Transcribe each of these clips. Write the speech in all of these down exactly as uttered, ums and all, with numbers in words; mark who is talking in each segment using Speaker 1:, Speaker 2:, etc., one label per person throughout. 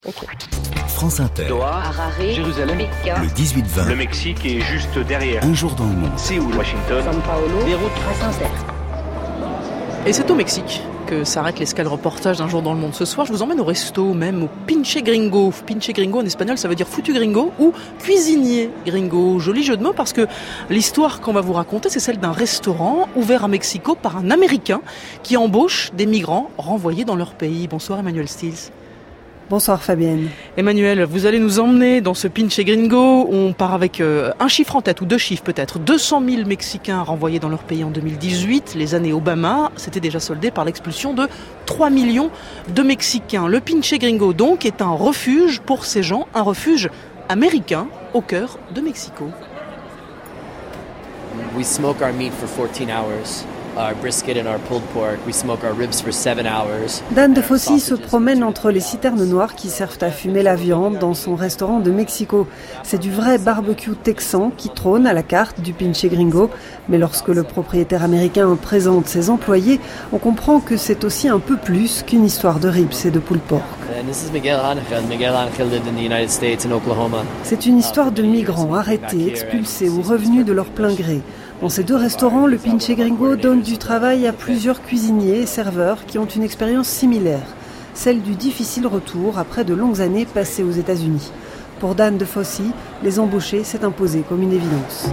Speaker 1: Okay.
Speaker 2: France Inter.
Speaker 3: Doha, Harare,
Speaker 4: Jérusalem,
Speaker 3: Pékin,
Speaker 2: le dix-huit vingt.
Speaker 4: Le Mexique est juste derrière.
Speaker 2: Un jour dans le monde.
Speaker 4: Séoul, Washington,
Speaker 3: São Paulo,
Speaker 4: Beyrouth.
Speaker 3: France Inter.
Speaker 1: Et c'est au Mexique que s'arrête l'escale reportage d'un jour dans le monde. Ce soir, je vous emmène au resto, même au Pinche Gringo. Pinche Gringo en espagnol, ça veut dire foutu gringo ou cuisinier gringo. Joli jeu de mots parce que l'histoire qu'on va vous raconter, c'est celle d'un restaurant ouvert à Mexico par un Américain qui embauche des migrants renvoyés dans leur pays. Bonsoir Emmanuel Stills.
Speaker 5: Bonsoir Fabienne.
Speaker 1: Emmanuel, vous allez nous emmener dans ce Pinche Gringo. On part avec euh, un chiffre en tête, ou deux chiffres peut-être. deux cent mille Mexicains renvoyés dans leur pays en deux mille dix-huit. Les années Obama, c'était déjà soldé par l'expulsion de trois millions de Mexicains. Le Pinche Gringo, donc, est un refuge pour ces gens, un refuge américain au cœur de Mexico.
Speaker 6: We smoke our meat for fourteen hours. Our brisket and our pulled pork. We smoke our ribs for seven hours.
Speaker 5: Dan de Fossi se promène entre les citernes noires qui servent à fumer la viande dans son restaurant de Mexico. C'est du vrai barbecue texan qui trône à la carte du Pinche Gringo. Mais lorsque le propriétaire américain présente ses employés, on comprend que c'est aussi un peu plus qu'une histoire de ribs et de pulled pork.
Speaker 6: And this is Miguel Angel. Miguel Angel lived in the United States in Oklahoma.
Speaker 5: C'est une histoire de migrants arrêtés, expulsés ou revenus de leur plein gré. Dans ces deux restaurants, le Pinche Gringo donne du travail à plusieurs cuisiniers et serveurs qui ont une expérience similaire, celle du difficile retour après de longues années passées aux États-Unis. Pour Dan de Fossi, les embaucher s'est imposé comme une évidence.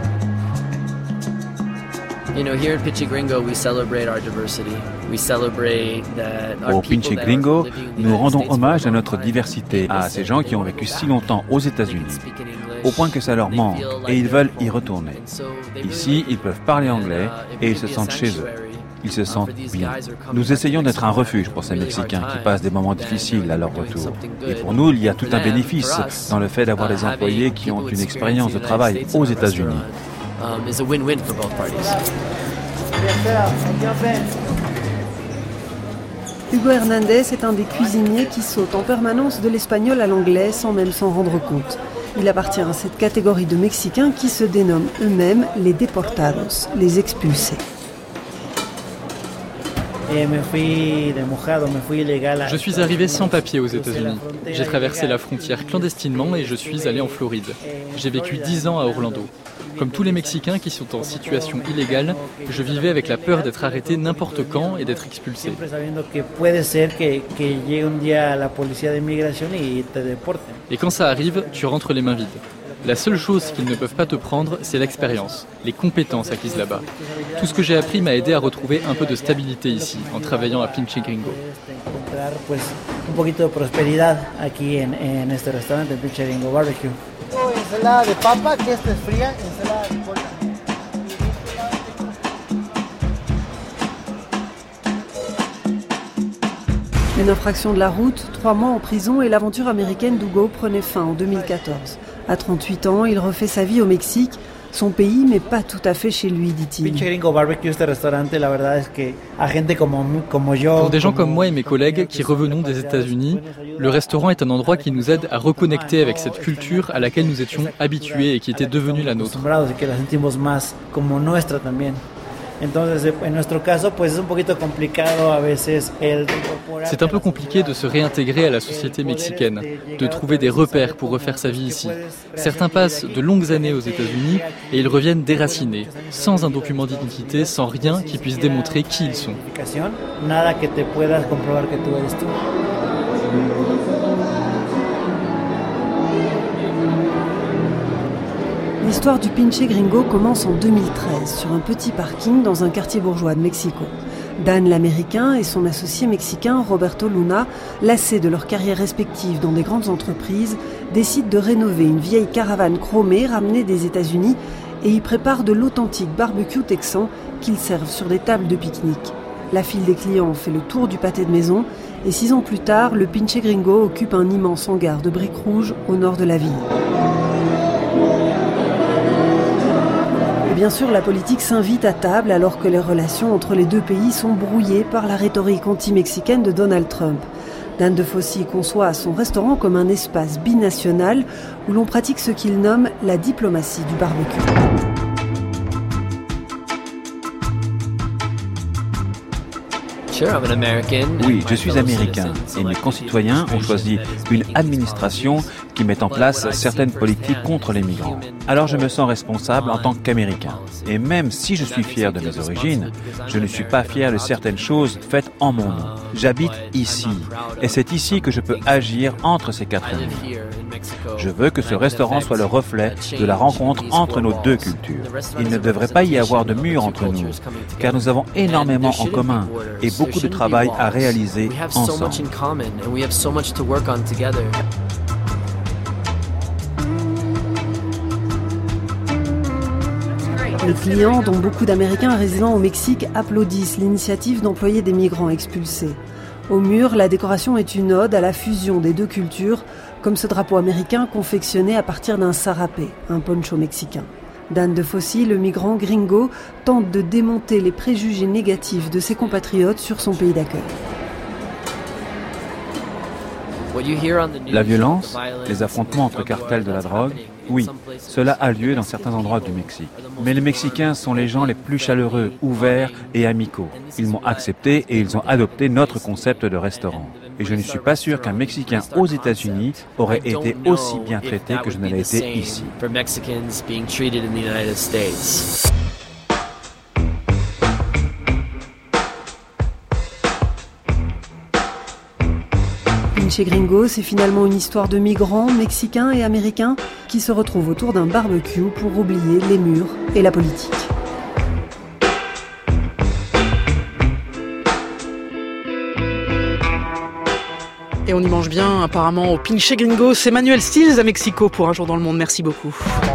Speaker 6: You know, here in Pinche Gringo, we celebrate our diversity. We celebrate that our
Speaker 7: Au
Speaker 6: people
Speaker 7: Pinche
Speaker 6: that
Speaker 7: Gringo,
Speaker 6: are living in the
Speaker 7: nous
Speaker 6: United
Speaker 7: rendons
Speaker 6: States
Speaker 7: hommage à
Speaker 6: for
Speaker 7: notre
Speaker 6: a long
Speaker 7: diversité,
Speaker 6: time.
Speaker 7: à ces gens qui ont vécu si longtemps aux États-Unis, au point que ça leur manque et ils veulent y retourner. Ici, ils peuvent parler anglais et ils se sentent chez eux. Ils se sentent bien. Nous essayons d'être un refuge pour ces Mexicains qui passent des moments difficiles à leur retour. Et pour nous, il y a tout un bénéfice dans le fait d'avoir des employés qui ont une expérience de travail aux États-Unis.
Speaker 6: Um, is a win-win for both parties.
Speaker 5: Hugo Hernandez est un des cuisiniers qui saute en permanence de l'espagnol à l'anglais sans même s'en rendre compte. Il appartient à cette catégorie de Mexicains qui se dénomment eux-mêmes les deportados, les expulsés.
Speaker 8: Je suis arrivé sans papier aux États-Unis. J'ai traversé la frontière clandestinement et je suis allé en Floride. J'ai vécu dix ans à Orlando. Comme tous les Mexicains qui sont en situation illégale, je vivais avec la peur d'être arrêté n'importe quand et d'être expulsé. Et quand ça arrive, tu rentres les mains vides. La seule chose qu'ils ne peuvent pas te prendre, c'est l'expérience, les compétences acquises là-bas. Tout ce que j'ai appris m'a aidé à retrouver un peu de stabilité ici, en travaillant à Pinche Gringo.
Speaker 5: Une infraction de la route, trois mois en prison et l'aventure américaine d'Hugo prenait fin en deux mille quatorze. À trente-huit ans, il refait sa vie au Mexique, son pays, mais pas tout à fait chez lui, dit-il.
Speaker 8: Pour des gens comme moi et mes collègues qui revenons des États-Unis, le restaurant est un endroit qui nous aide à reconnecter avec cette culture à laquelle nous étions habitués et qui était devenue la nôtre. C'est un peu compliqué de se réintégrer à la société mexicaine, de trouver des repères pour refaire sa vie ici. Certains passent de longues années aux États-Unis et ils reviennent déracinés, sans un document d'identité, sans rien qui puisse démontrer qui ils sont.
Speaker 5: L'histoire du Pinche Gringo commence en deux mille treize, sur un petit parking dans un quartier bourgeois de Mexico. Dan l'Américain et son associé mexicain Roberto Luna, lassés de leur carrière respective dans des grandes entreprises, décident de rénover une vieille caravane chromée ramenée des États-Unis et y préparent de l'authentique barbecue texan qu'ils servent sur des tables de pique-nique. La file des clients fait le tour du pâté de maison et six ans plus tard, le Pinche Gringo occupe un immense hangar de briques rouges au nord de la ville. Bien sûr, la politique s'invite à table alors que les relations entre les deux pays sont brouillées par la rhétorique anti-mexicaine de Donald Trump. Dan de Fossi conçoit son restaurant comme un espace binational où l'on pratique ce qu'il nomme la diplomatie du barbecue.
Speaker 7: Oui, je suis américain et mes concitoyens ont choisi une administration qui met en place certaines politiques contre les migrants. Alors je me sens responsable en tant qu'Américain. Et même si je suis fier de mes origines, je ne suis pas fier de certaines choses faites en mon nom. J'habite ici et c'est ici que je peux agir entre ces quatre murs. Je veux que ce restaurant soit le reflet de la rencontre entre nos deux cultures. Il ne devrait pas y avoir de mur entre nous, car nous avons énormément en commun et beaucoup de travail à réaliser ensemble.
Speaker 5: Les clients, dont beaucoup d'Américains résidant au Mexique, applaudissent l'initiative d'employer des migrants expulsés. Au mur, la décoration est une ode à la fusion des deux cultures, comme ce drapeau américain confectionné à partir d'un sarapé, un poncho mexicain. Dan De Fossi, le migrant gringo, tente de démonter les préjugés négatifs de ses compatriotes sur son pays d'accueil.
Speaker 7: La violence, les affrontements entre cartels de la drogue, oui, cela a lieu dans certains endroits du Mexique. Mais les Mexicains sont les gens les plus chaleureux, ouverts et amicaux. Ils m'ont accepté et ils ont adopté notre concept de restaurant. Et je ne suis pas sûr qu'un Mexicain aux États-Unis aurait été aussi bien traité que je ne l'ai été ici.
Speaker 5: Pinche Gringo, c'est finalement une histoire de migrants mexicains et américains qui se retrouvent autour d'un barbecue pour oublier les murs et la politique.
Speaker 1: Et on y mange bien apparemment au Pinche Gringo. C'est Manuel Stills à Mexico pour Un jour dans le monde. Merci beaucoup.